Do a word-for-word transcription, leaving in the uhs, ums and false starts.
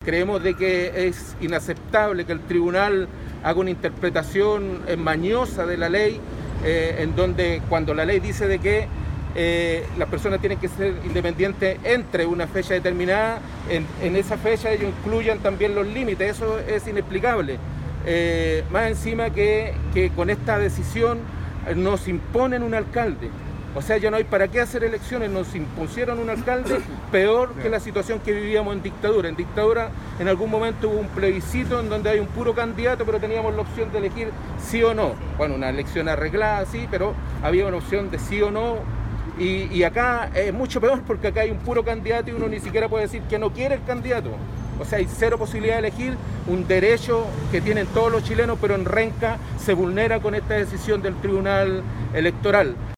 creemos de que es inaceptable que el tribunal haga una interpretación eh, mañosa de la ley, eh, en donde cuando la ley dice de que eh, las personas tienen que ser independientes entre una fecha determinada, en, en esa fecha ellos incluyan también los límites. Eso es inexplicable. Eh, más encima que, que con esta decisión nos imponen un alcalde. O sea, ya no hay para qué hacer elecciones, nos impusieron un alcalde peor que la situación que vivíamos en dictadura. En dictadura en algún momento hubo un plebiscito en donde hay un puro candidato, pero teníamos la opción de elegir sí o no. Bueno, una elección arreglada, sí, pero había una opción de sí o no. Y, y acá es mucho peor porque acá hay un puro candidato y uno ni siquiera puede decir que no quiere el candidato. O sea, hay cero posibilidad de elegir, un derecho que tienen todos los chilenos, pero en Renca se vulnera con esta decisión del Tribunal Electoral.